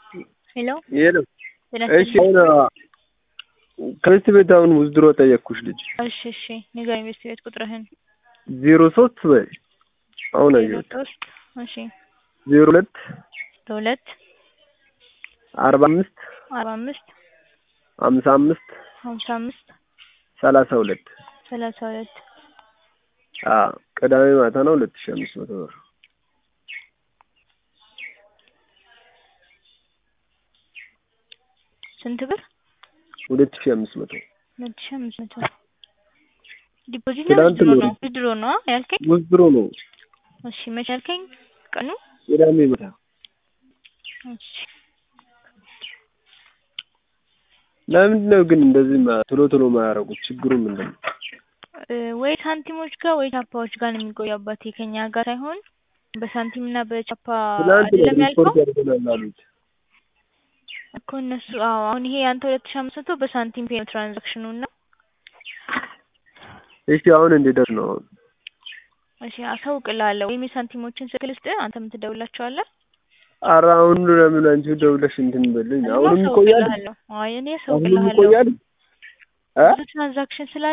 ሄሎ ሄሎ እሺ ከቤት ቤት አሁን ውዝድሮ ጠየቅኩሽ ልጅ እሺ ንገረኝ ቤት ቤት ቁጥርህን 03 በይ አሁን አየሁት እሺ 02 2 45 45 55 55 32 ቅዳሜ ማታ ነው 2500 ብር ስንት ብር 2500 ዲፖዚት ነው ድሮ ነው ያልከኝ ውዝድሮ ነው እሺ መቼ ያልከኝ ቀኑ ቅዳሜ ማታ እሺ ለምንድነው ግን እንደዚህ ቶሎ ማያረጉት ችግሩ ምንድነው ወይ ሳንቲሞች ጋር ወይ ቻፓዎች ጋር ነው የሚቆያባት ከኛ ጋር ሳይሆን በሳንቲምና በቻፓ አይደለም ያልከው እኮ እነሱ አሁን ይሄ ያንተ 2500 በሳንቲም ፔ ትራንዛክሽኑ እና እሺ አሁን እንዴት ነው እሺ አሳውቅልሃለሁ ወይ ሳንቲሞችን ስልክ ልስጥ አንተ የምትደውላቸዋለህ አራውን ለምን አንቺ ደውለሽ እንትን በልኝ አሁንም ይቆያል አይ እኔ አሳውቅልሃለሁ ይቆያል ትራንዛክሽን ስላ